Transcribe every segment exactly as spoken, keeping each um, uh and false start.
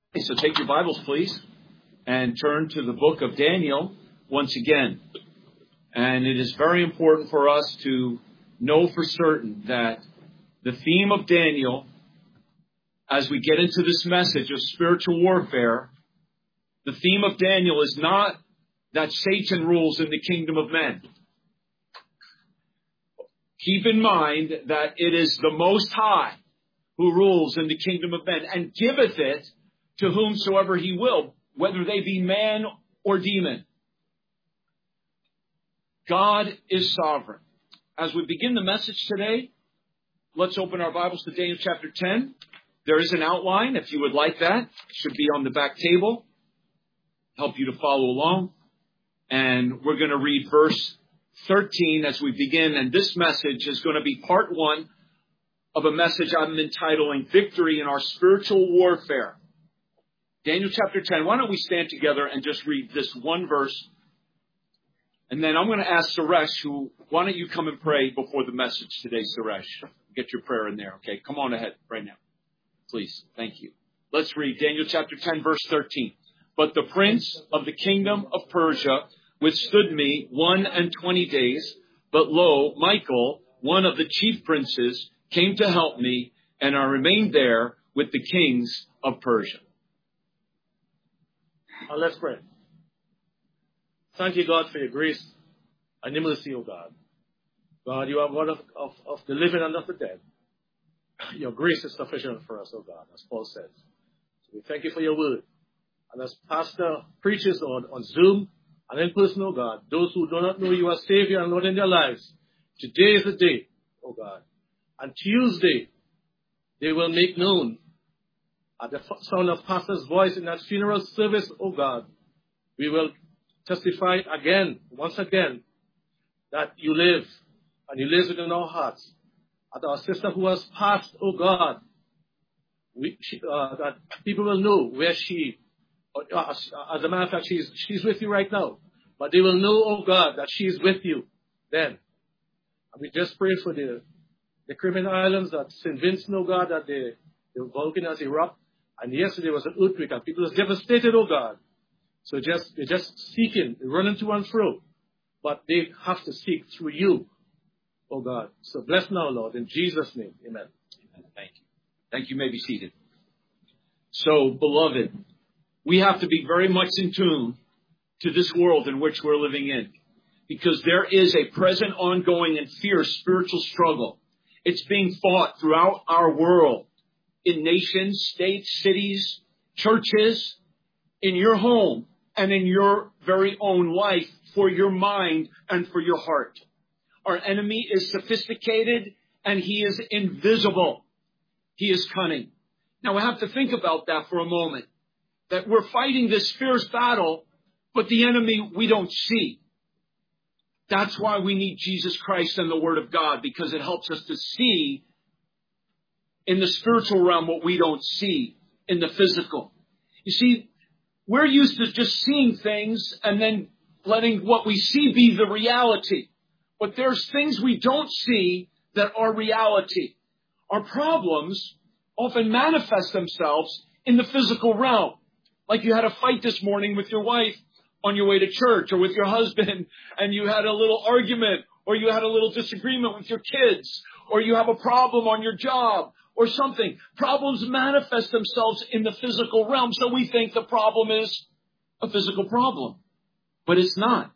So take your Bibles, please, and turn to the book of Daniel once again. And it is very important for us to know for certain that the theme of Daniel, as we get into this message of spiritual warfare, the theme of Daniel is not that Satan rules in the kingdom of men. Keep in mind that it is the Most High who rules in the kingdom of men and giveth it to whomsoever he will, whether they be man or demon. God is sovereign. As we begin the message today, let's open our Bibles to Daniel chapter ten. There is an outline, if you would like that. It should be on the back table. Help you to follow along. And we're going to read verse thirteen as we begin. And this message is going to be part one of a message I'm entitling Victory in Our Spiritual Warfare. Daniel chapter ten. Why don't we stand together and just read this one verse? And then I'm going to ask Suresh, who, why don't you come and pray before the message today, Suresh? Get your prayer in there, okay? Come on ahead right now. Please. Thank you. Let's read Daniel chapter ten, verse thirteen. But the prince of the kingdom of Persia withstood me one and twenty days. But lo, Michael, one of the chief princes, came to help me, and I remained there with the kings of Persia. Uh, let's pray. Thank you, God, for your grace and your mercy, O God. God, you are God of, of, of the living and of the dead. Your grace is sufficient for us, O God, as Paul says. So we thank you for your word. And as Pastor preaches on, on Zoom and in person, O God, those who do not know you as Savior and Lord in their lives, today is the day, O God. And Tuesday, they will make known at the sound of Pastor's voice in that funeral service, oh God, we will testify again, once again, that you live, and you live within our hearts. At our sister who has passed, oh God, we, she, uh, that people will know where she, uh, as, as a matter of fact, she's, she's with you right now. But they will know, oh God, that she is with you then. And we just pray for the, the Caribbean islands, that Saint Vincent, oh God, that the, the volcano has erupted. And yesterday was an earthquake, and people are devastated, oh God. So just they're just seeking, they're running to and fro. But they have to seek through you, oh God. So bless now, Lord, in Jesus' name. Amen. Amen. Thank you. Thank you. You may be seated. So, beloved, we have to be very much in tune to this world in which we're living in. Because there is a present, ongoing, and fierce spiritual struggle. It's being fought throughout our world. In nations, states, cities, churches, in your home, and in your very own life, for your mind and for your heart. Our enemy is sophisticated, and he is invisible. He is cunning. Now, I have to think about that for a moment. That we're fighting this fierce battle, but the enemy we don't see. That's why we need Jesus Christ and the Word of God, because it helps us to see in the spiritual realm what we don't see in the physical. You see, we're used to just seeing things and then letting what we see be the reality. But there's things we don't see that are reality. Our problems often manifest themselves in the physical realm. Like you had a fight this morning with your wife on your way to church, or with your husband, and you had a little argument, or you had a little disagreement with your kids, or you have a problem on your job, or something. Problems manifest themselves in the physical realm, so we think the problem is a physical problem. But it's not.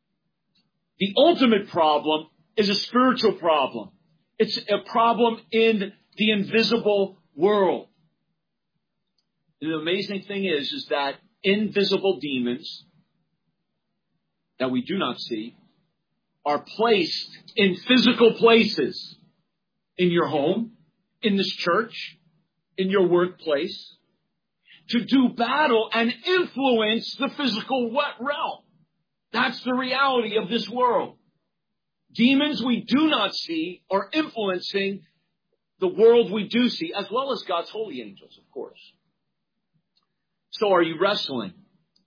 The ultimate problem is a spiritual problem. It's a problem in the invisible world. And the amazing thing is, is that invisible demons that we do not see are placed in physical places. In your home, in this church, in your workplace, to do battle and influence the physical realm. That's the reality of this world. Demons we do not see are influencing the world we do see, as well as God's holy angels, of course. So are you wrestling?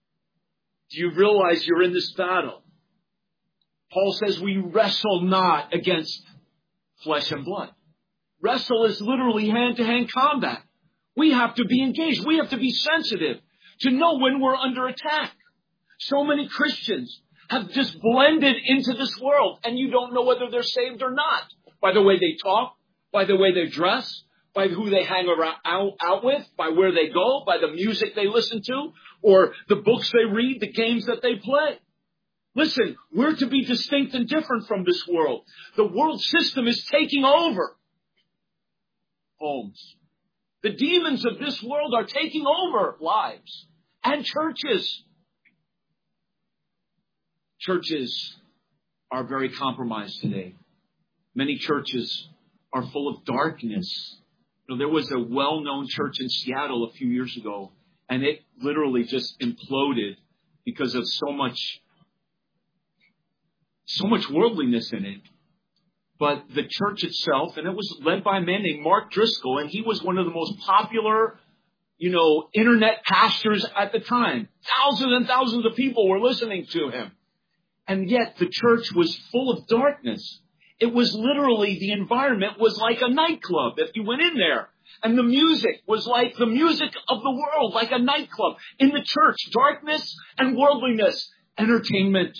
Do you realize you're in this battle? Paul says we wrestle not against flesh and blood. Wrestle is literally hand-to-hand combat. We have to be engaged. We have to be sensitive to know when we're under attack. So many Christians have just blended into this world, and you don't know whether they're saved or not. By the way they talk, by the way they dress, by who they hang around, out, out with, by where they go, by the music they listen to, or the books they read, the games that they play. Listen, we're to be distinct and different from this world. The world system is taking over homes. The demons of this world are taking over lives and churches. Churches are very compromised today. Many churches are full of darkness. You know, there was a well-known church in Seattle a few years ago, and it literally just imploded because of so much, so much worldliness in it. But the church itself, and it was led by a man named Mark Driscoll, and he was one of the most popular, you know, internet pastors at the time. Thousands and thousands of people were listening to him. And yet the church was full of darkness. It was literally, the environment was like a nightclub if you went in there. And the music was like the music of the world, like a nightclub. In the church, darkness and worldliness, entertainment.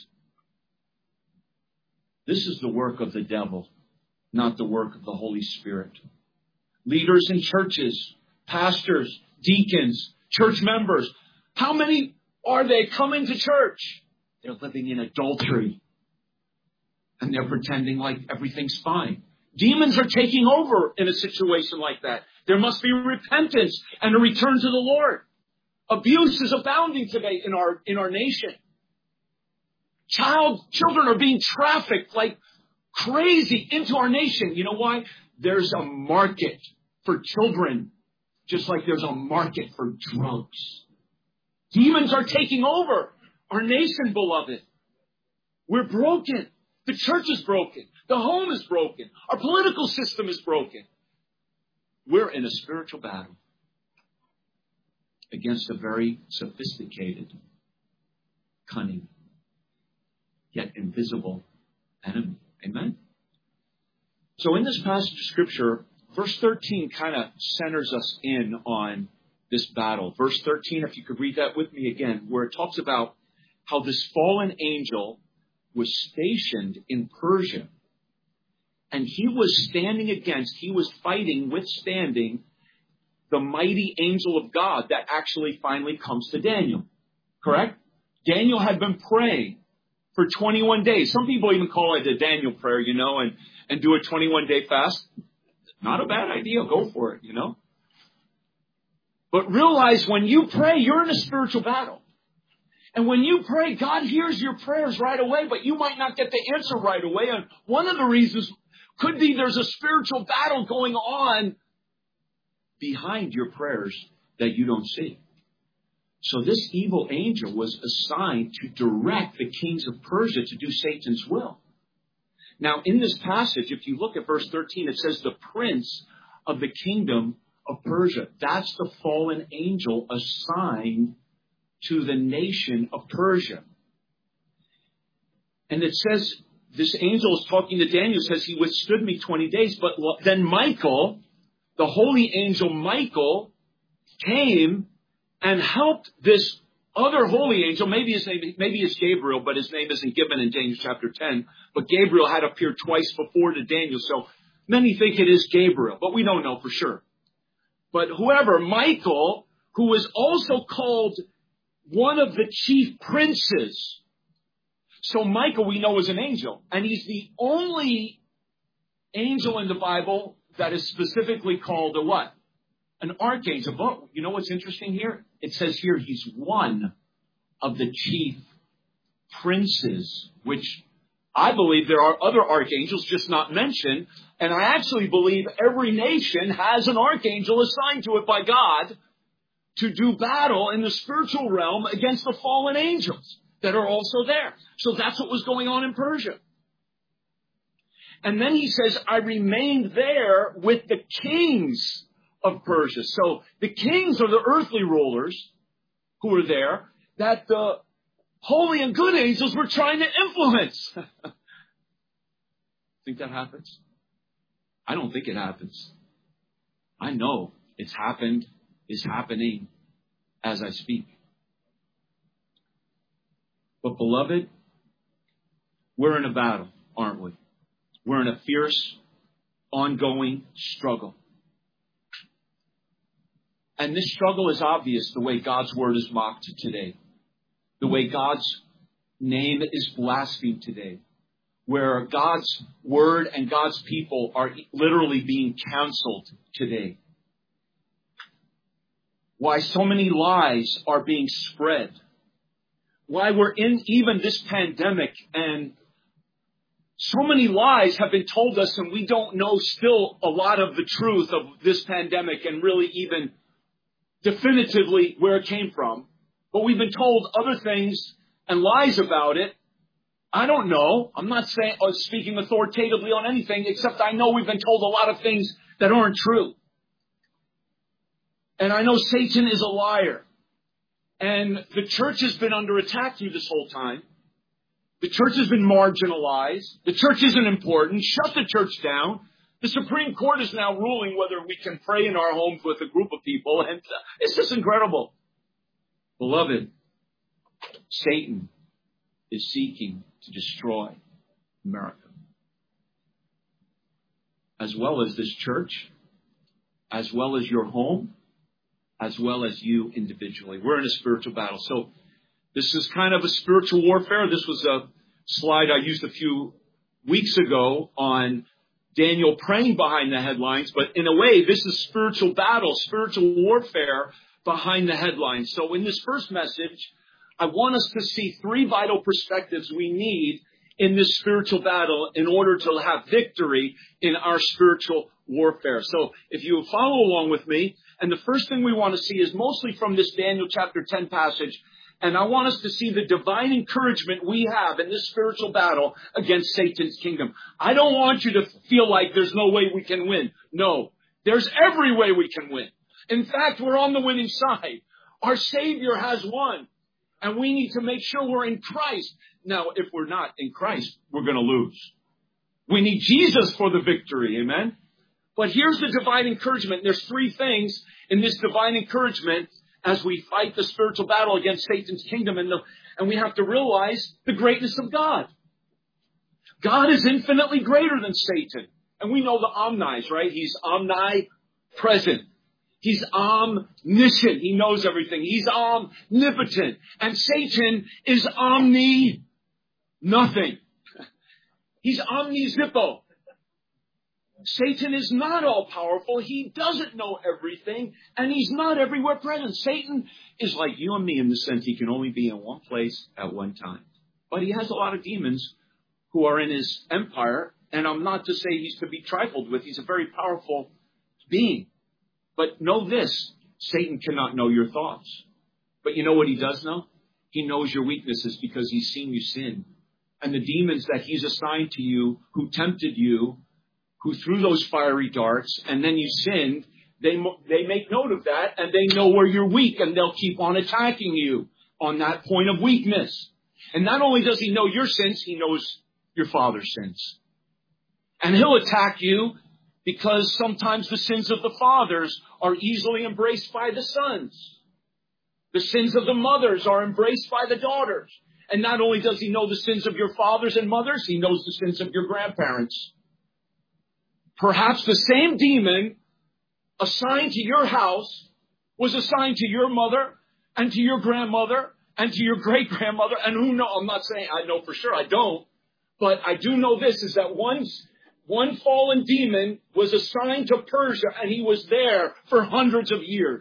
This is the work of the devil, not the work of the Holy Spirit. Leaders in churches, pastors, deacons, church members, how many are they coming to church? They're living in adultery. And they're pretending like everything's fine. Demons are taking over in a situation like that. There must be repentance and a return to the Lord. Abuse is abounding today in our, in our nation. Child, children are being trafficked like crazy into our nation. You know why? There's a market for children, just like there's a market for drugs. Demons are taking over our nation, beloved. We're broken. The church is broken. The home is broken. Our political system is broken. We're in a spiritual battle against a very sophisticated, cunning, yet invisible enemy. Amen? So in this passage of Scripture, verse thirteen kind of centers us in on this battle. Verse thirteen, if you could read that with me again, where it talks about how this fallen angel was stationed in Persia. And he was standing against, he was fighting, withstanding the mighty angel of God that actually finally comes to Daniel. Correct? Daniel had been praying for twenty-one days. Some people even call it the Daniel prayer, you know, and, and do a twenty-one day fast. Not a bad idea. Go for it, you know. But realize when you pray, you're in a spiritual battle. And when you pray, God hears your prayers right away, but you might not get the answer right away. And one of the reasons could be there's a spiritual battle going on behind your prayers that you don't see. So this evil angel was assigned to direct the kings of Persia to do Satan's will. Now, in this passage, if you look at verse thirteen, it says the prince of the kingdom of Persia. That's the fallen angel assigned to the nation of Persia. And it says, this angel is talking to Daniel, says he withstood me twenty days. But then Michael, the holy angel Michael, came and helped this other holy angel. Maybe his name, maybe it's Gabriel, but his name isn't given in Daniel chapter ten. But Gabriel had appeared twice before to Daniel. So many think it is Gabriel, but we don't know for sure. But whoever, Michael, who was also called one of the chief princes. So Michael, we know, is an angel. And he's the only angel in the Bible that is specifically called a what? An archangel. But you know what's interesting here? It says here he's one of the chief princes, which I believe there are other archangels just not mentioned. And I actually believe every nation has an archangel assigned to it by God to do battle in the spiritual realm against the fallen angels that are also there. So that's what was going on in Persia. And then he says, I remained there with the kings of Persia. So the kings are the earthly rulers who were there that the holy and good angels were trying to influence. Think that happens? I don't think it happens. I know it's happened is happening as I speak. But beloved, we're in a battle, aren't we? We're in a fierce, ongoing struggle. And this struggle is obvious the way God's word is mocked today. The way God's name is blasphemed today. Where God's word and God's people are literally being counseled today. Why so many lies are being spread. Why we're in even this pandemic and so many lies have been told us and we don't know still a lot of the truth of this pandemic and really even definitively where it came from. But we've been told other things and lies about it. I don't know. I'm not saying or speaking authoritatively on anything, except I know we've been told a lot of things that aren't true. And I know Satan is a liar. And the church has been under attack through this whole time. The church has been marginalized. The church isn't important. Shut the church down. The Supreme Court is now ruling whether we can pray in our homes with a group of people. And it's just incredible. Beloved, Satan is seeking to destroy America. As well as this church, as well as your home, as well as you individually. We're in a spiritual battle. So this is kind of a spiritual warfare. This was a slide I used a few weeks ago on Daniel praying behind the headlines. But in a way, this is spiritual battle, spiritual warfare behind the headlines. So in this first message, I want us to see three vital perspectives we need in this spiritual battle in order to have victory in our spiritual warfare. So if you follow along with me, and the first thing we want to see is mostly from this Daniel chapter ten passage, and I want us to see the divine encouragement we have in this spiritual battle against Satan's kingdom. I don't want you to feel like there's no way we can win. No, there's every way we can win. In fact, we're on the winning side. Our Savior has won. And we need to make sure we're in Christ. Now, if we're not in Christ, we're going to lose. We need Jesus for the victory. Amen? But here's the divine encouragement. There's three things in this divine encouragement as we fight the spiritual battle against Satan's kingdom. And, the, and we have to realize the greatness of God. God is infinitely greater than Satan. And we know the omnis, right? He's omnipresent. He's omniscient. He knows everything. He's omnipotent. And Satan is omni nothing. He's omnizippo. Satan is not all powerful. He doesn't know everything. And he's not everywhere present. Satan is like you and me in the sense he can only be in one place at one time. But he has a lot of demons who are in his empire. And I'm not to say he's to be trifled with. He's a very powerful being. But know this, Satan cannot know your thoughts. But you know what he does know? He knows your weaknesses because he's seen you sin. And the demons that he's assigned to you, who tempted you, who threw those fiery darts, and then you sinned, they, they make note of that, and they know where you're weak, and they'll keep on attacking you on that point of weakness. And not only does he know your sins, he knows your father's sins. And he'll attack you because sometimes the sins of the fathers are easily embraced by the sons. The sins of the mothers are embraced by the daughters. And not only does he know the sins of your fathers and mothers, he knows the sins of your grandparents. Perhaps the same demon assigned to your house was assigned to your mother and to your grandmother and to your great-grandmother. And who knows? I'm not saying I know for sure. I don't. But I do know this, is that once One fallen demon was assigned to Persia, and he was there for hundreds of years.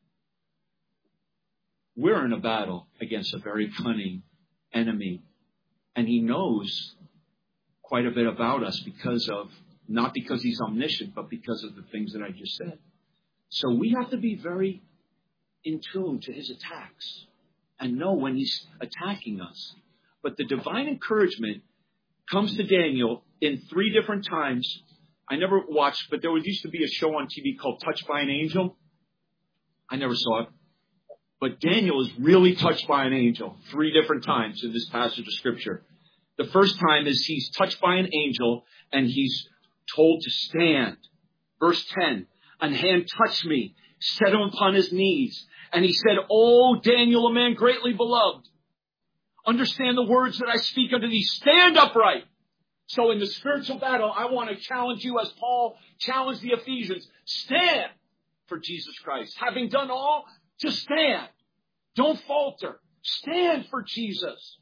We're in a battle against a very cunning enemy, and he knows quite a bit about us because of, not because he's omniscient, but because of the things that I just said. So we have to be very in tune to his attacks and know when he's attacking us. But the divine encouragement comes to Daniel in three different times. I never watched, but there was used to be a show on T V called Touched by an Angel. I never saw it. But Daniel is really touched by an angel three different times in this passage of Scripture. The first time is he's touched by an angel and he's told to stand. Verse ten, "An hand touched me set him upon his knees. And he said, "O Daniel, a man greatly beloved, understand the words that I speak unto thee. Stand upright." So in the spiritual battle, I want to challenge you as Paul challenged the Ephesians. Stand for Jesus Christ. Having done all, to stand. Don't falter. Stand for Jesus.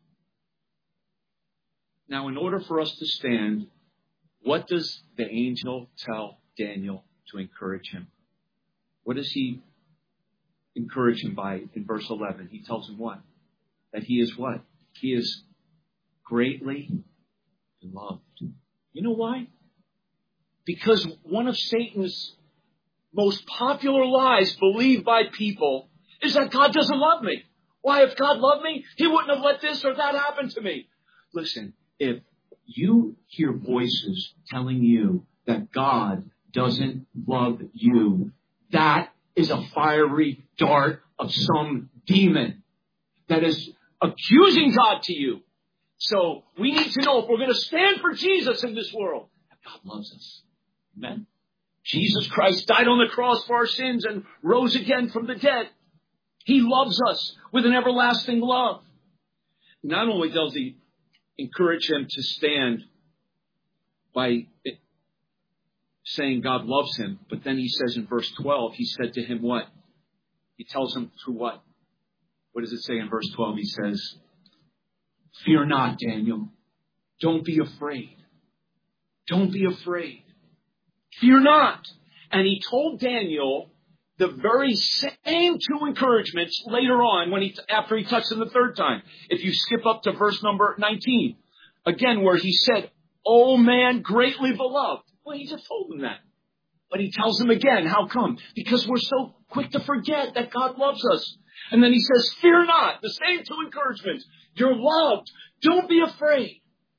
Now, in order for us to stand, what does the angel tell Daniel to encourage him? What does he encourage him by in verse eleven? He tells him what? That he is what? He is greatly loved. You know why? Because one of Satan's most popular lies believed by people is that God doesn't love me. Why, if God loved me, he wouldn't have let this or that happen to me. Listen, if you hear voices telling you that God doesn't love you, that is a fiery dart of some demon that is accusing God to you. So we need to know if we're going to stand for Jesus in this world, that God loves us. Amen. Jesus Christ died on the cross for our sins and rose again from the dead. He loves us with an everlasting love. Not only does he encourage him to stand by saying God loves him, but then he says in verse twelve, he said to him what? He tells him to what? What does it say in verse twelve? He says, "Fear not, Daniel. Don't be afraid. Don't be afraid. Fear not." And he told Daniel the very same two encouragements later on when he, after he touched him the third time. If you skip up to verse number nineteen, again, where he said, "O man greatly beloved." Well, he just told him that. But he tells him again. How come? Because we're so quick to forget that God loves us. And then he says, "Fear not." The same two encouragements. You're loved. Don't be afraid.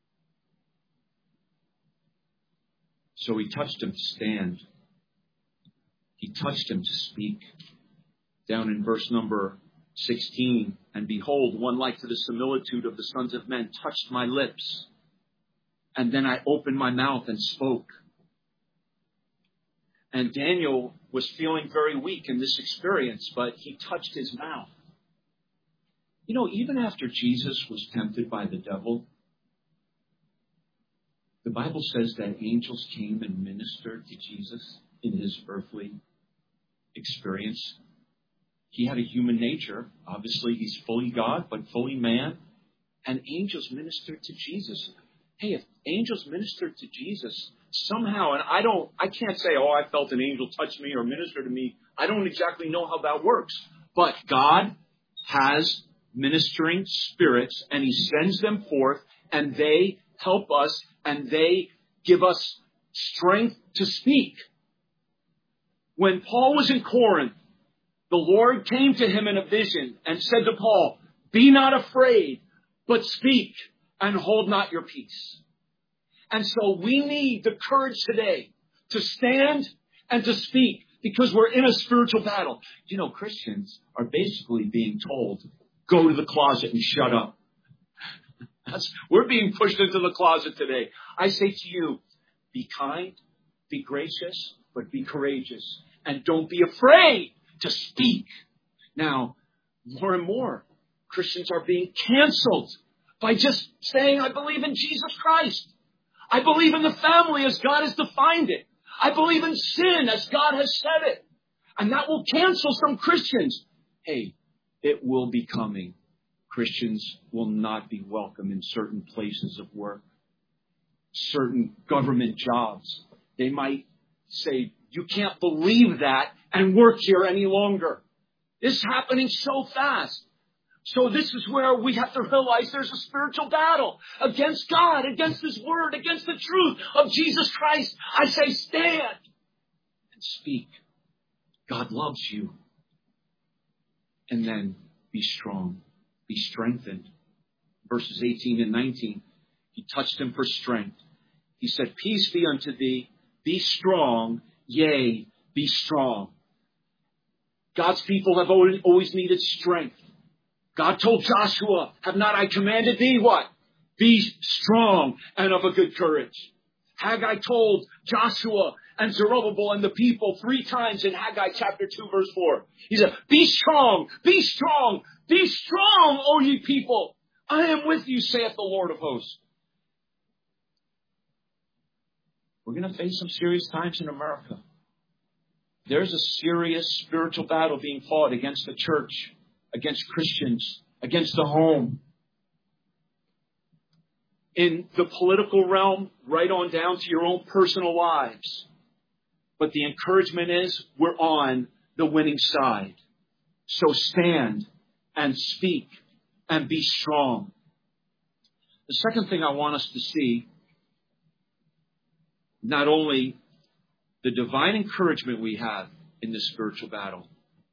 So he touched him to stand. He touched him to speak. Down in verse number sixteen, "And behold, one like to the similitude of the sons of men touched my lips. And then I opened my mouth and spoke." And Daniel was feeling very weak in this experience, but he touched his mouth. You know, even after Jesus was tempted by the devil, the Bible says that angels came and ministered to Jesus in his earthly experience. He had a human nature. Obviously, he's fully God, but fully man. And angels ministered to Jesus. Hey, if angels ministered to Jesus somehow, and I don't, I can't say, "Oh, I felt an angel touch me or minister to me." I don't exactly know how that works. But God has ministering spirits, and he sends them forth, and they help us, and they give us strength to speak. When Paul was in Corinth, the Lord came to him in a vision and said to Paul, "Be not afraid, but speak, and hold not your peace." And so we need the courage today to stand and to speak, because we're in a spiritual battle. You know, Christians are basically being told, go to the closet and shut up. That's, we're being pushed into the closet today. I say to you, be kind, be gracious, but be courageous. And don't be afraid to speak. Now, more and more Christians are being canceled by just saying, "I believe in Jesus Christ. I believe in the family as God has defined it. I believe in sin as God has said it." And that will cancel some Christians. Hey, it will be coming. Christians will not be welcome in certain places of work, certain government jobs. They might say, "You can't believe that and work here any longer." This is happening so fast. So this is where we have to realize there's a spiritual battle against God, against his word, against the truth of Jesus Christ. I say stand and speak. God loves you. And then be strong, be strengthened. Verses eighteen and nineteen, he touched him for strength. He said, "Peace be unto thee, be strong, yea, be strong." God's people have always needed strength. God told Joshua, "Have not I commanded thee?" What? "Be strong and of a good courage." Haggai told Joshua, and Zerubbabel and the people three times in Haggai chapter two, verse four. He said, be strong, be strong, be strong, O ye people. I am with you, saith the Lord of hosts. We're going to face some serious times in America. There's a serious spiritual battle being fought against the church, against Christians, against the home. In the political realm, right on down to your own personal lives. But the encouragement is we're on the winning side. So stand and speak and be strong. The second thing I want us to see, not only the divine encouragement we have in this spiritual battle,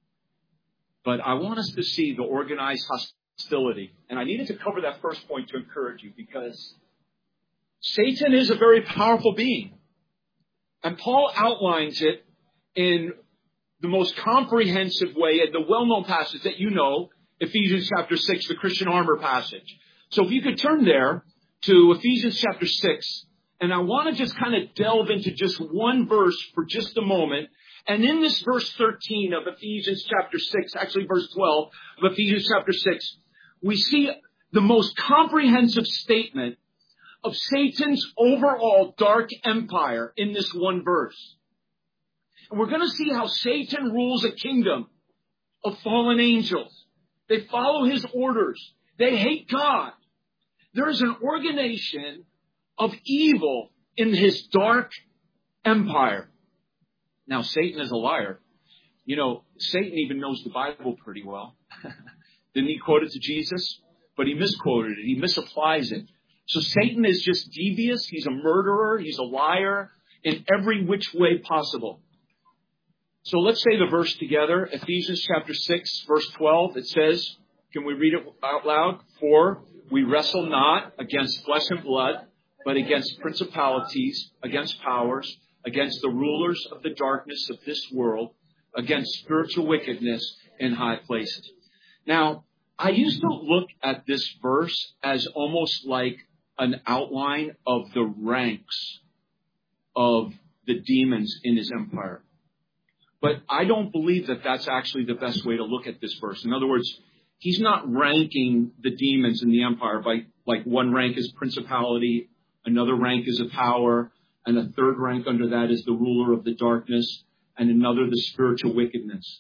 but I want us to see the organized hostility. And I needed to cover that first point to encourage you because Satan is a very powerful being. And Paul outlines it in the most comprehensive way in the well-known passage that you know, Ephesians chapter six, the Christian armor passage. So if you could turn there to Ephesians chapter six, and I want to just kind of delve into just one verse for just a moment. And in this verse thirteen of Ephesians chapter six, actually verse twelve of Ephesians chapter six, we see the most comprehensive statement of Satan's overall dark empire in this one verse. And we're going to see how Satan rules a kingdom of fallen angels. They follow his orders. They hate God. There is an organization of evil in his dark empire. Now, Satan is a liar. You know, Satan even knows the Bible pretty well. Didn't he quote it to Jesus? But he misquoted it. He misapplies it. So Satan is just devious. He's a murderer. He's a liar in every which way possible. So let's say the verse together. Ephesians chapter six, verse twelve. It says, can we read it out loud? For we wrestle not against flesh and blood, but against principalities, against powers, against the rulers of the darkness of this world, against spiritual wickedness in high places. Now, I used to look at this verse as almost like an outline of the ranks of the demons in his empire. But I don't believe that that's actually the best way to look at this verse. In other words, he's not ranking the demons in the empire by like one rank is principality, another rank is a power, and a third rank under that is the ruler of the darkness, and another the spiritual wickedness.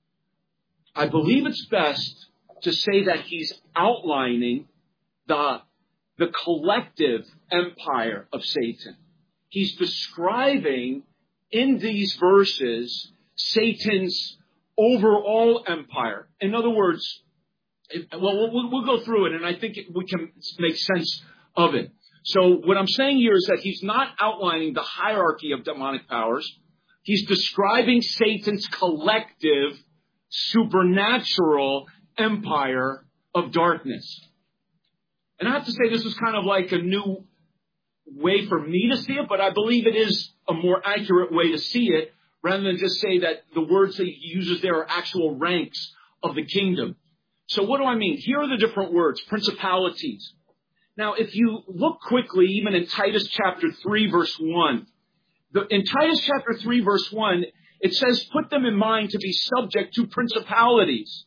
I believe it's best to say that he's outlining the, the collective empire of Satan. He's describing in these verses Satan's overall empire. In other words, it, well, we'll, we'll go through it, and I think it, we can make sense of it. So what I'm saying here is that he's not outlining the hierarchy of demonic powers. He's describing Satan's collective supernatural empire of darkness. And I have to say this is kind of like a new way for me to see it, but I believe it is a more accurate way to see it rather than just say that the words that he uses there are actual ranks of the kingdom. So what do I mean? Here are the different words, principalities. Now, if you look quickly, even in Titus chapter three, verse one, the, in Titus chapter three, verse one, it says, put them in mind to be subject to principalities.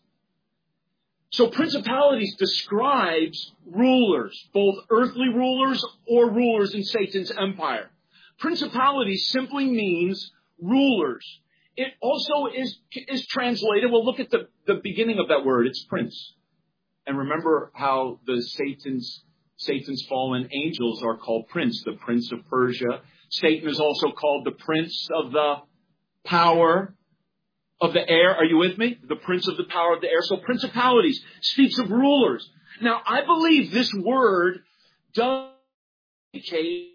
So principalities describes rulers, both earthly rulers or rulers in Satan's empire. Principalities simply means rulers. It also is, is translated, well, look at the, the beginning of that word, it's prince. And remember how the Satan's Satan's fallen angels are called prince, the prince of Persia. Satan is also called the prince of the power of the air. Are you with me? The prince of the power of the air. So principalities speaks of rulers. Now, I believe this word does indicate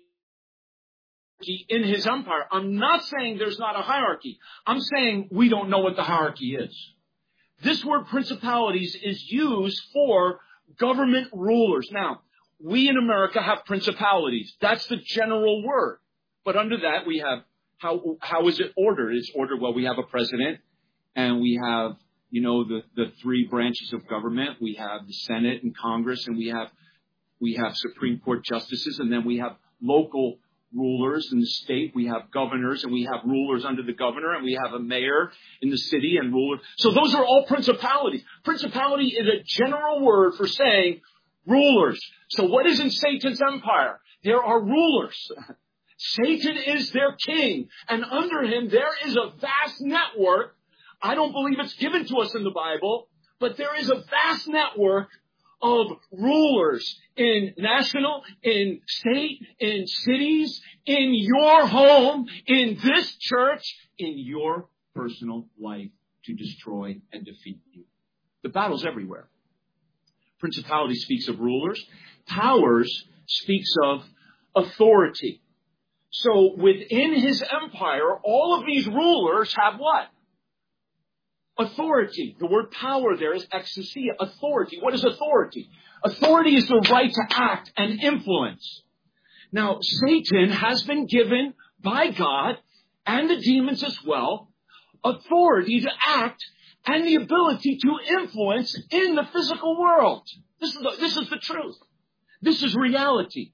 in his empire. I'm not saying there's not a hierarchy. I'm saying we don't know what the hierarchy is. This word principalities is used for government rulers. Now, we in America have principalities. That's the general word. But under that, we have, how how is it ordered? It's ordered, well, we have a president, and we have, you know, the, the three branches of government. We have the Senate and Congress, and we have we have Supreme Court justices, and then we have local rulers in the state. We have governors and we have rulers under the governor, and we have a mayor in the city and ruler. So those are all principalities. Principality is a general word for saying rulers. So what is in Satan's empire? There are rulers. Satan is their king, and under him there is a vast network. I don't believe it's given to us in the Bible, but there is a vast network of rulers in national, in state, in cities, in your home, in this church, in your personal life to destroy and defeat you. The battle's everywhere. Principality speaks of rulers. Powers speaks of authority. So within his empire, all of these rulers have what? Authority. The word power there is exousia, authority. What is authority? Authority is the right to act and influence. Now, Satan has been given by God, and the demons as well, authority to act and the ability to influence in the physical world. This is the, this is the truth. This is reality.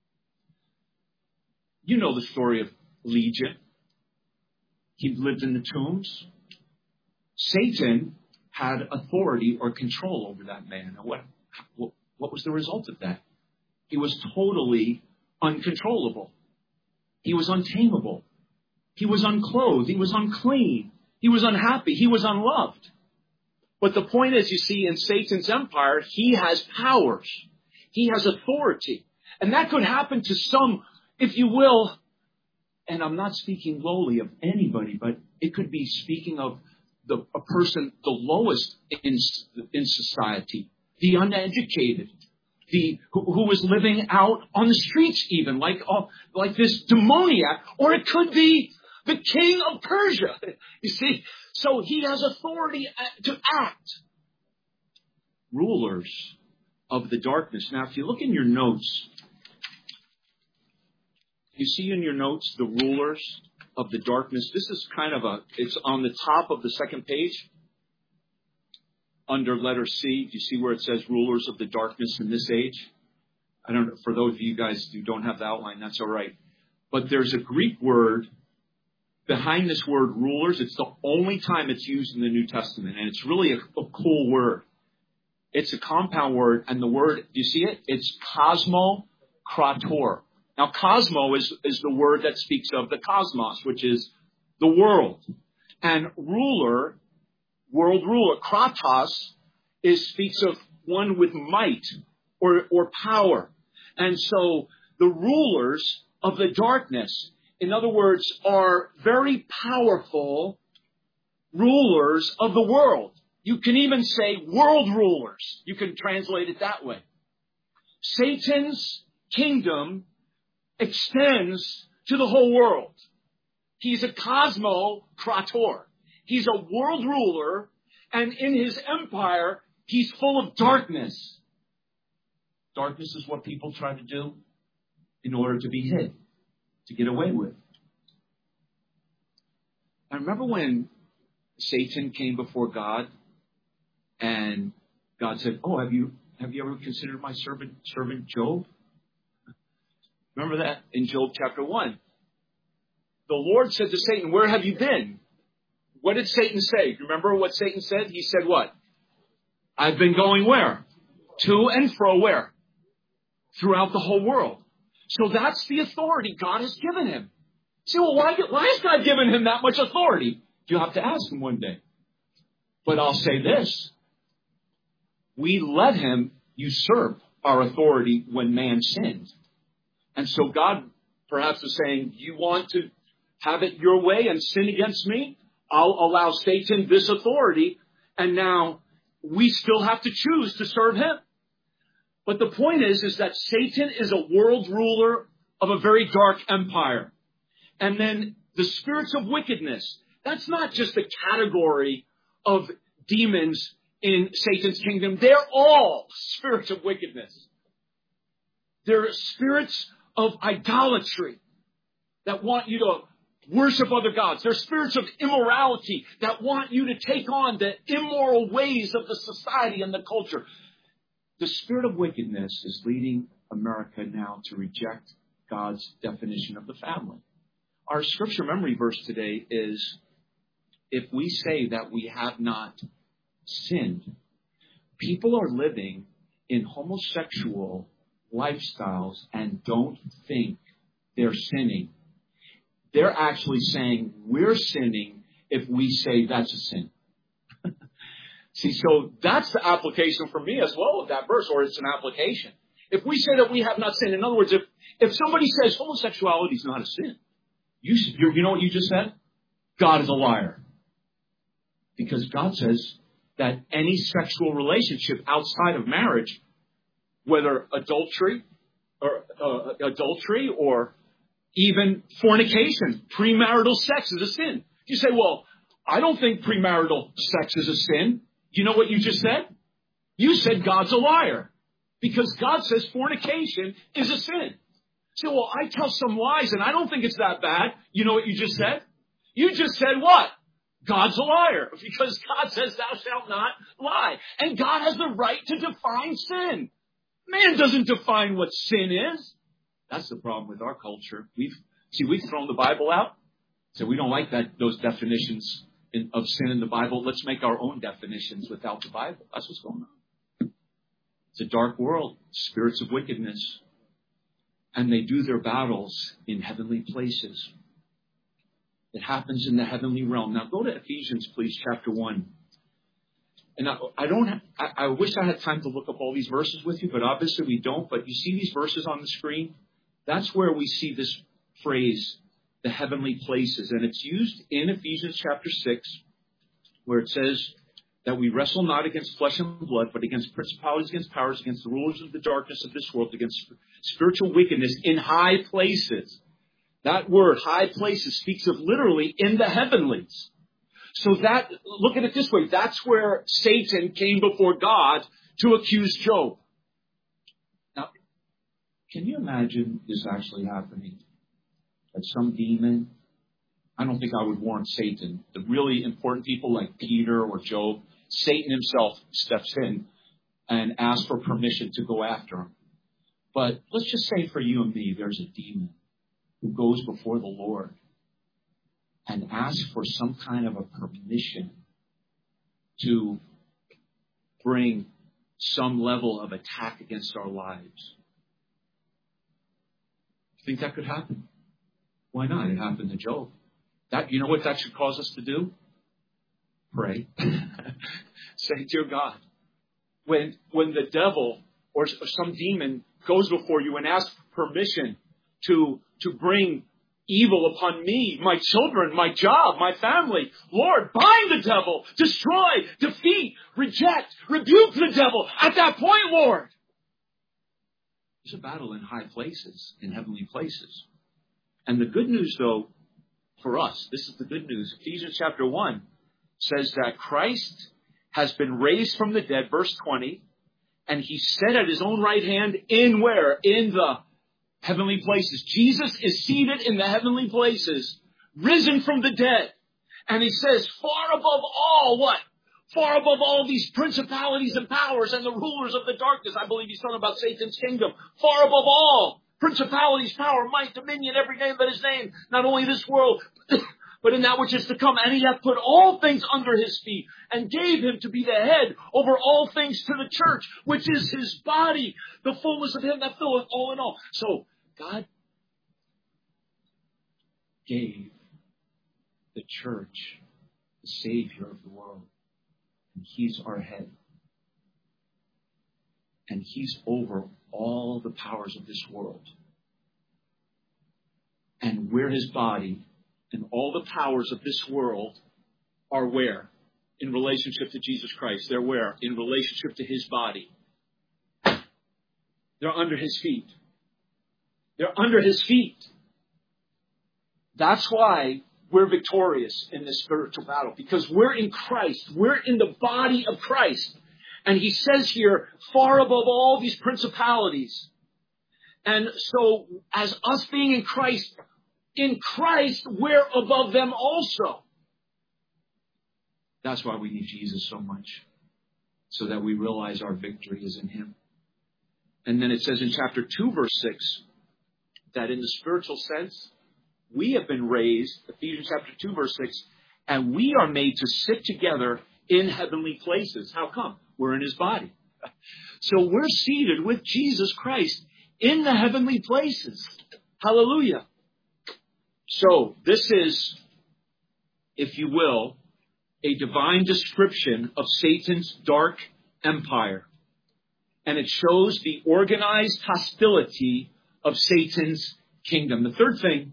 You know the story of Legion. He lived in the tombs. Satan had authority or control over that man. And what, what was the result of that? He was totally uncontrollable. He was untamable. He was unclothed. He was unclean. He was unhappy. He was unloved. But the point is, you see, in Satan's empire, he has powers. He has authority. And that could happen to some, if you will, and I'm not speaking lowly of anybody, but it could be speaking of the, a person, the lowest in, in society, the uneducated, the who, who was living out on the streets even, like, uh, like this demoniac, or it could be the king of Persia. You see, so he has authority to act. Rulers of the darkness. Now, if you look in your notes, you see in your notes the rulers of the darkness. This is kind of a, it's on the top of the second page under letter C. Do you see where it says rulers of the darkness in this age? I don't know. For those of you guys who don't have the outline, that's all right. But there's a Greek word behind this word rulers. It's the only time it's used in the New Testament. And it's really a, a cool word. It's a compound word. And the word, do you see it? It's cosmokrator. Now, cosmo is, is the word that speaks of the cosmos, which is the world. And ruler, world ruler, kratos, is speaks of one with might or, or power. And so the rulers of the darkness, in other words, are very powerful rulers of the world. You can even say world rulers. You can translate it that way. Satan's kingdom extends to the whole world. He's a cosmokrator. He's a world ruler, and in his empire, he's full of darkness. Darkness is what people try to do in order to be hid, to get away with. I remember when Satan came before God, and God said, "Oh, have you have you ever considered my servant servant Job?" Remember that in Job chapter one. The Lord said to Satan, "Where have you been?" What did Satan say? Remember what Satan said? He said what? "I've been going where? To and fro where? Throughout the whole world." So that's the authority God has given him. See, well, why, why has God given him that much authority? You have to ask him one day. But I'll say this. We let him usurp our authority when man sinned. And so God perhaps is saying, you want to have it your way and sin against me? I'll allow Satan this authority. And now we still have to choose to serve him. But the point is, is that Satan is a world ruler of a very dark empire. And then the spirits of wickedness, that's not just a category of demons in Satan's kingdom. They're all spirits of wickedness. They're spirits of idolatry that want you to worship other gods. They're spirits of immorality that want you to take on the immoral ways of the society and the culture. The spirit of wickedness is leading America now to reject God's definition of the family. Our scripture memory verse today is, if we say that we have not sinned, people are living in homosexual lifestyles and don't think they're sinning. They're actually saying we're sinning if we say that's a sin. See, so that's the application for me as well of that verse, or it's an application. If we say that we have not sinned, in other words, if, if somebody says homosexuality is not a sin, you, you know what you just said? God is a liar. Because God says that any sexual relationship outside of marriage, whether adultery or uh, adultery or even fornication, premarital sex is a sin. You say, well, I don't think premarital sex is a sin. You know what you just said? You said God's a liar. Because God says fornication is a sin. So, well, I tell some lies and I don't think it's that bad. You know what you just said? You just said what? God's a liar. Because God says thou shalt not lie. And God has the right to define sin. Man doesn't define what sin is. That's the problem with our culture. We've, see, we've thrown the Bible out. So we don't like that, those definitions in, of sin in the Bible. Let's make our own definitions without the Bible. That's what's going on. It's a dark world, spirits of wickedness. And they do their battles in heavenly places. It happens in the heavenly realm. Now go to Ephesians, please, chapter one. And I, I don't. Have, I, I wish I had time to look up all these verses with you, but obviously we don't. But you see these verses on the screen? That's where we see this phrase, the heavenly places. And it's used in Ephesians chapter six, where it says that we wrestle not against flesh and blood, but against principalities, against powers, against the rulers of the darkness of this world, against spiritual wickedness in high places. That word, high places, speaks of literally in the heavenlies. So that, look at it this way, that's where Satan came before God to accuse Job. Now, can you imagine this actually happening? That some demon, I don't think I would warn Satan. The really important people like Peter or Job, Satan himself steps in and asks for permission to go after him. But let's just say for you and me, there's a demon who goes before the Lord and asks for some kind of a permission to bring some level of attack against our lives. You think that could happen? Why not? It happened to Job. That, you know what that should cause us to do? Pray. Say, dear God, when, when the devil or some demon goes before you and asks permission to, to bring evil upon me, my children, my job, my family, Lord, bind the devil, destroy, defeat, reject, rebuke the devil. At that point, Lord, there's a battle in high places, in heavenly places. And the good news, though, for us, this is the good news. Ephesians chapter one says that Christ has been raised from the dead, verse twenty, and he's set at his own right hand in where? In the heavenly places. Jesus is seated in the heavenly places, risen from the dead. And he says, far above all, what? Far above all these principalities and powers and the rulers of the darkness. I believe he's talking about Satan's kingdom. Far above all. Principalities, power, might, dominion, every name but his name. Not only this world, but in that which is to come. And he hath put all things under his feet and gave him to be the head over all things to the church, which is his body, the fullness of him that filleth all in all. So God gave the church the Savior of the world. And he's our head. And he's over all the powers of this world. And we're his body. And all the powers of this world are where? In relationship to Jesus Christ. They're where? In relationship to his body. They're under his feet. They're under his feet. That's why we're victorious in this spiritual battle. Because we're in Christ. We're in the body of Christ. And he says here, far above all these principalities. And so, as us being in Christ, in Christ, we're above them also. That's why we need Jesus so much. So that we realize our victory is in him. And then it says in chapter two, verse six, that in the spiritual sense, we have been raised, Ephesians chapter two, verse six, and we are made to sit together in heavenly places. How come? We're in his body. So we're seated with Jesus Christ in the heavenly places. Hallelujah. So this is, if you will, a divine description of Satan's dark empire. And it shows the organized hostility of Satan's kingdom. The third thing,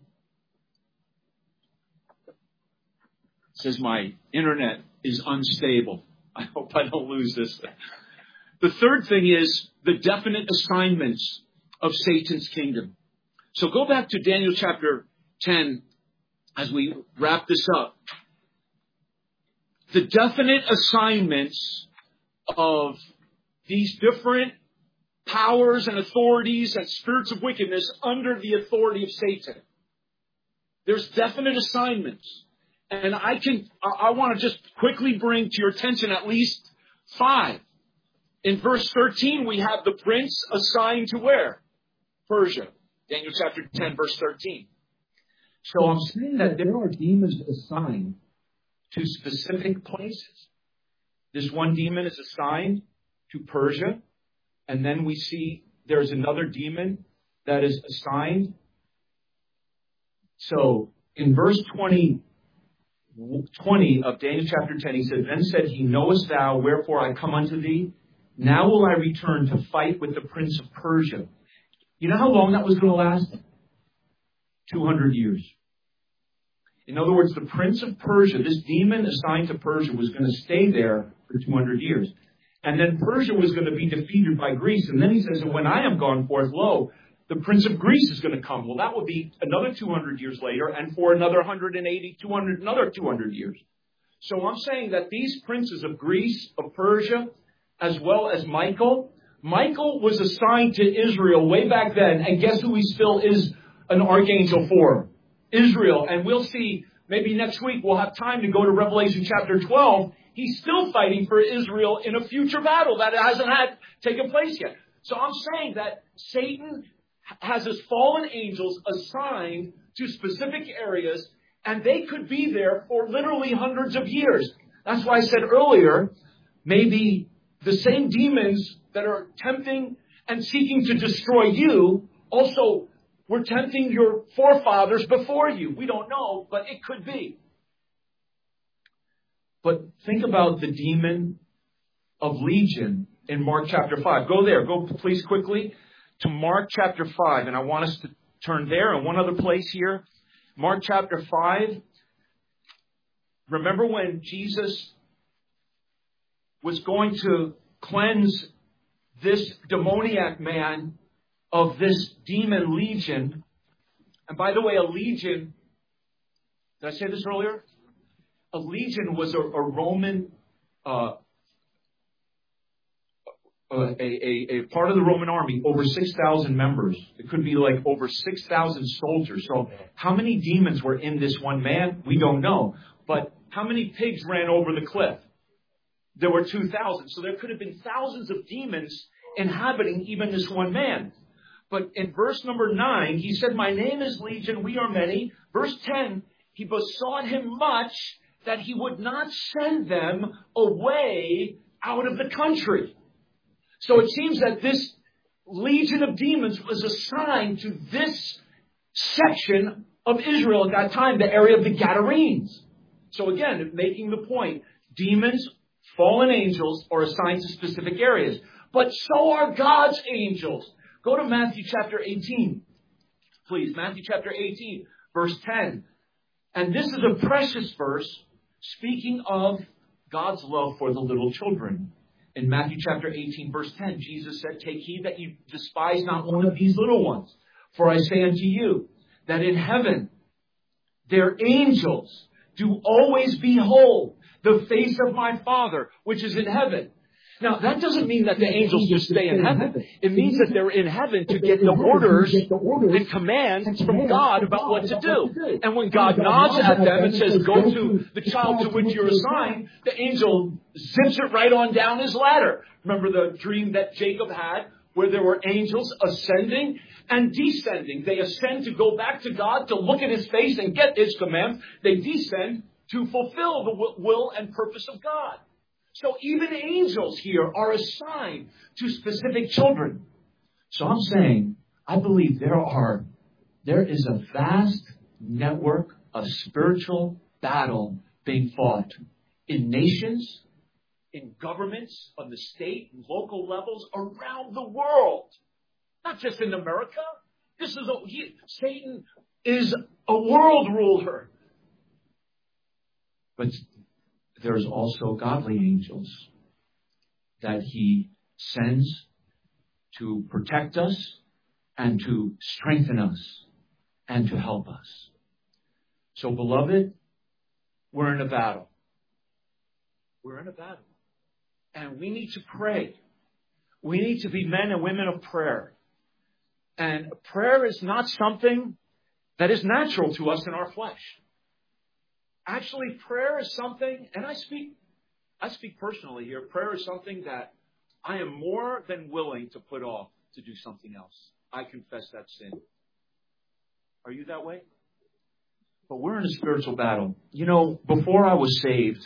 says my internet is unstable. I hope I don't lose this. The third thing is the definite assignments of Satan's kingdom. So go back to Daniel chapter ten as we wrap this up. The definite assignments of these different powers and authorities and spirits of wickedness under the authority of Satan. There's definite assignments. And I can, I, I want to just quickly bring to your attention at least five. In verse thirteen, we have the prince assigned to where? Persia. Daniel chapter ten, verse thirteen. So I'm saying that there are demons assigned to specific places. This one demon is assigned to Persia. And then we see there's another demon that is assigned. So in verse twenty, twenty of Daniel chapter ten, he said, Then said he, Knowest thou wherefore I come unto thee? Now will I return to fight with the prince of Persia. You know how long that was going to last? two hundred years. In other words, the prince of Persia, this demon assigned to Persia, was going to stay there for two hundred years. And then Persia was going to be defeated by Greece. And then he says, and when I am gone forth, lo, the prince of Greece is going to come. Well, that would be another two hundred years later, and for another one hundred eighty, two hundred, another two hundred years. So I'm saying that these princes of Greece, of Persia, as well as Michael, Michael was assigned to Israel way back then. And guess who he still is an archangel for? Israel. And we'll see, maybe next week we'll have time to go to Revelation chapter twelve. He's still fighting for Israel in a future battle that hasn't had taken place yet. So I'm saying that Satan has his fallen angels assigned to specific areas, and they could be there for literally hundreds of years. That's why I said earlier, maybe the same demons that are tempting and seeking to destroy you also were tempting your forefathers before you. We don't know, but it could be. But think about the demon of Legion in Mark chapter five. Go there. Go please quickly to Mark chapter five. And I want us to turn there and one other place here. Mark chapter five. Remember when Jesus was going to cleanse this demoniac man of this demon legion. And by the way, a legion, did I say this earlier? A legion was a, a Roman, uh, a, a, a part of the Roman army, over six thousand members. It could be like over six thousand soldiers. So how many demons were in this one man? We don't know. But how many pigs ran over the cliff? There were two thousand. So there could have been thousands of demons inhabiting even this one man. But in verse number nine, he said, My name is Legion, we are many. Verse ten, he besought him much that he would not send them away out of the country. So it seems that this legion of demons was assigned to this section of Israel at that time, the area of the Gadarenes. So again, making the point, demons, fallen angels are assigned to specific areas. But so are God's angels. Go to Matthew chapter eighteen. Please, Matthew chapter eighteen, verse ten. And this is a precious verse speaking of God's love for the little children. In Matthew chapter eighteen, verse ten, Jesus said, Take heed that you despise not one of these little ones. For I say unto you, that in heaven their angels do always behold the face of my Father, which is in heaven. Now, that doesn't mean that the angels just stay in heaven. It means that they're in heaven to get the orders and commands from God about what to do. And when God nods at them and says, go to the child to which you're assigned, the angel zips it right on down his ladder. Remember the dream that Jacob had where there were angels ascending and descending. They ascend to go back to God, to look at His face and get His commands. They descend to fulfill the will and purpose of God. So even angels here are assigned to specific children. So I'm saying, I believe there are, there is a vast network of spiritual battle being fought in nations, in governments, on the state and local levels around the world. Not just in America. This is a, he, Satan is a world ruler. But there's also godly angels that He sends to protect us and to strengthen us and to help us. So, beloved, we're in a battle. We're in a battle. And we need to pray. We need to be men and women of prayer. And prayer is not something that is natural to us in our flesh. Actually, prayer is something, and I speak, I speak personally here, prayer is something that I am more than willing to put off to do something else. I confess that sin. Are you that way? But we're in a spiritual battle. You know, before I was saved,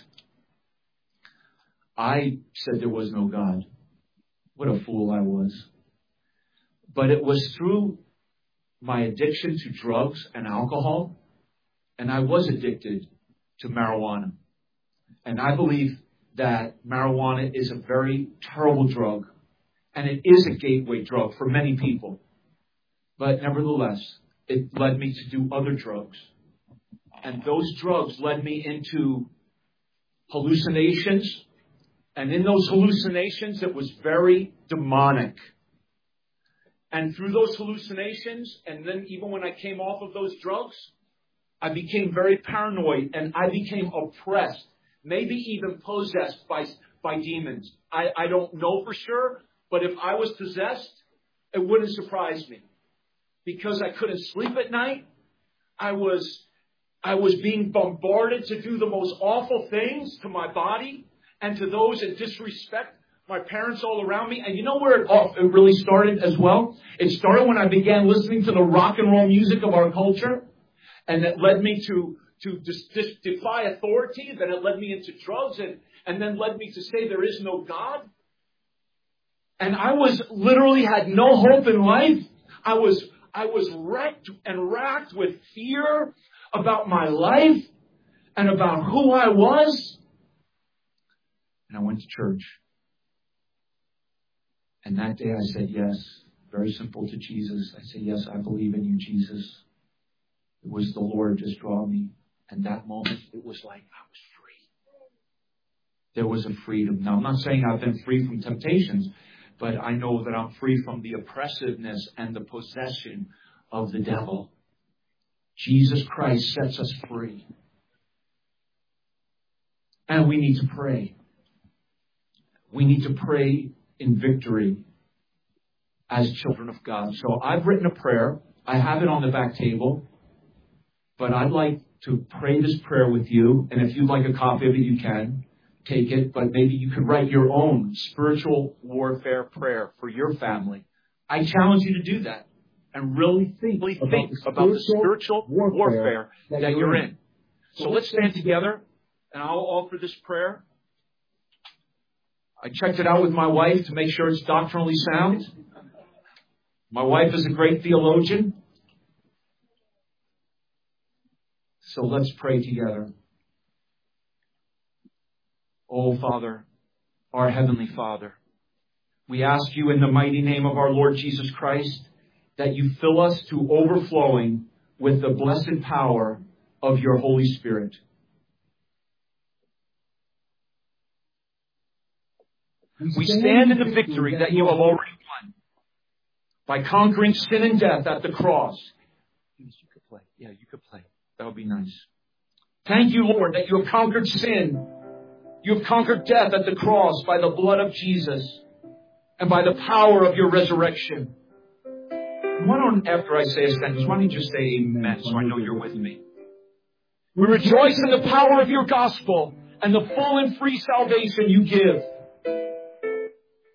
I said there was no God. What a fool I was. But it was through my addiction to drugs and alcohol, and I was addicted to marijuana. And I believe that marijuana is a very terrible drug, and it is a gateway drug for many people. But nevertheless, it led me to do other drugs. And those drugs led me into hallucinations. And in those hallucinations, it was very demonic. And through those hallucinations, and then even when I came off of those drugs, I became very paranoid and I became oppressed, maybe even possessed by, by demons. I, I don't know for sure, but if I was possessed, it wouldn't surprise me. Because I couldn't sleep at night, I was, I was being bombarded to do the most awful things to my body and to those in disrespect, my parents all around me. And you know where it, all, it really started as well? It started when I began listening to the rock and roll music of our culture. And it led me to, to dis, dis, defy authority. Then it led me into drugs and, and then led me to say there is no God. And I was literally had no hope in life. I was, I was wrecked and racked with fear about my life and about who I was. And I went to church. And that day I said yes, very simple to Jesus. I said, yes, I believe in you, Jesus. It was the Lord just drawing me. And that moment, it was like I was free. There was a freedom. Now, I'm not saying I've been free from temptations, but I know that I'm free from the oppressiveness and the possession of the devil. Jesus Christ sets us free. And we need to pray. We need to pray in victory as children of God. So I've written a prayer. I have it on the back table. But I'd like to pray this prayer with you. And if you'd like a copy of it, you can take it. But maybe you could write your own spiritual warfare prayer for your family. I challenge you to do that. And really think, really about, think the about the spiritual warfare, warfare that, that you're in. in. So let's stand together. And I'll offer this prayer. I checked it out with my wife to make sure it's doctrinally sound. My wife is a great theologian. So let's pray together. Oh, Father, our Heavenly Father, we ask you in the mighty name of our Lord Jesus Christ that you fill us to overflowing with the blessed power of your Holy Spirit. We stand in the victory that you have already won by conquering sin and death at the cross. Yes, you could play. Yeah, you could play. That would be nice. Thank you, Lord, that you have conquered sin. You have conquered death at the cross by the blood of Jesus and by the power of your resurrection. Why don't, after I say a sentence, why don't you just say amen so I know you're with me? We rejoice in the power of your gospel and the full and free salvation you give.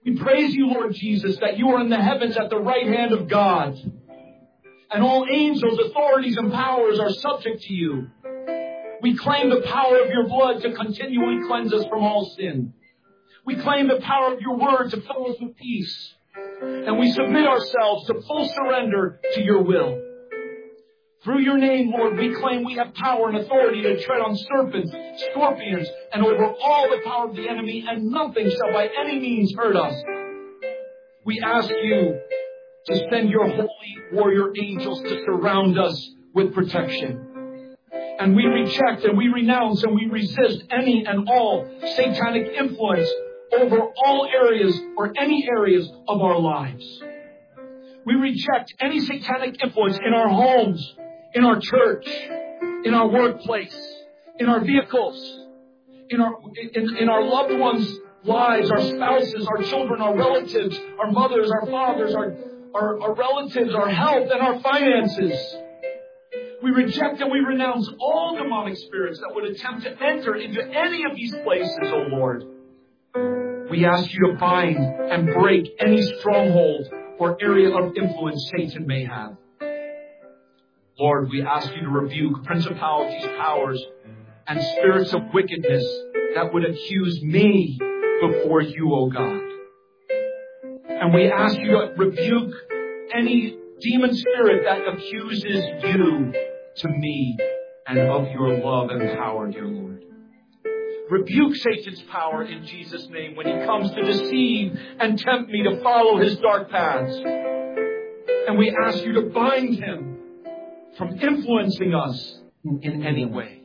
We praise you, Lord Jesus, that you are in the heavens at the right hand of God. And all angels, authorities, and powers are subject to you. We claim the power of your blood to continually cleanse us from all sin. We claim the power of your word to fill us with peace. And we submit ourselves to full surrender to your will. Through your name, Lord, we claim we have power and authority to tread on serpents, scorpions, and over all the power of the enemy, and nothing shall by any means hurt us. We ask you to send your holy warrior angels to surround us with protection. And we reject and we renounce and we resist any and all satanic influence over all areas or any areas of our lives. We reject any satanic influence in our homes, in our church, in our workplace, in our vehicles, in our in, in our loved ones' lives, our spouses, our children, our relatives, our mothers, our fathers, our, our, our relatives, our health, and our finances. We reject and we renounce all demonic spirits that would attempt to enter into any of these places, O Lord. We ask you to bind and break any stronghold or area of influence Satan may have. Lord, we ask you to rebuke principalities, powers, and spirits of wickedness that would accuse me before you, O God. And we ask you to rebuke any demon spirit that accuses you to me and of your love and power, dear Lord. Rebuke Satan's power in Jesus' name when he comes to deceive and tempt me to follow his dark paths. And we ask you to bind him from influencing us in any way.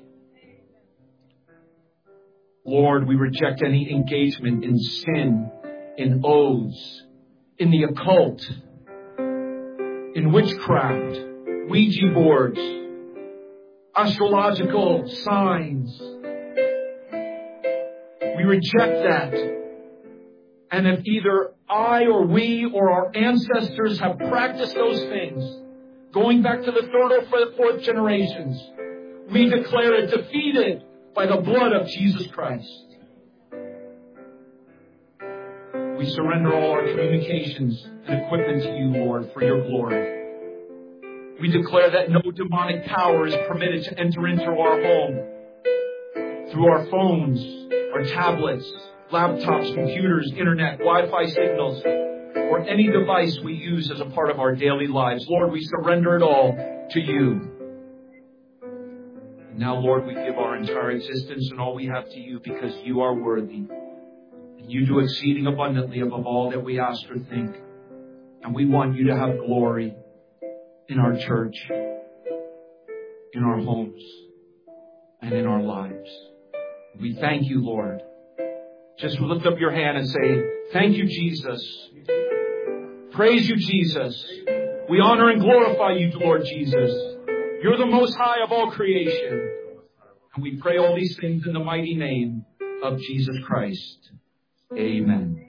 Lord, we reject any engagement in sin, in oaths, in the occult, in witchcraft, Ouija boards, astrological signs. We reject that. And if either I or we or our ancestors have practiced those things, going back to the third or fourth generations, we declare it defeated by the blood of Jesus Christ. We surrender all our communications and equipment to you, Lord, for your glory. We declare that no demonic power is permitted to enter into our home through our phones, our tablets, laptops, computers, internet, Wi-Fi signals, or any device we use as a part of our daily lives. Lord, we surrender it all to you. And now, Lord, we give our entire existence and all we have to you because you are worthy. And you do exceeding abundantly above all that we ask or think. And we want you to have glory in our church, in our homes, and in our lives. We thank you, Lord. Just lift up your hand and say, thank you, Jesus. Praise you, Jesus. We honor and glorify you, Lord Jesus. You're the most high of all creation. And we pray all these things in the mighty name of Jesus Christ. Amen.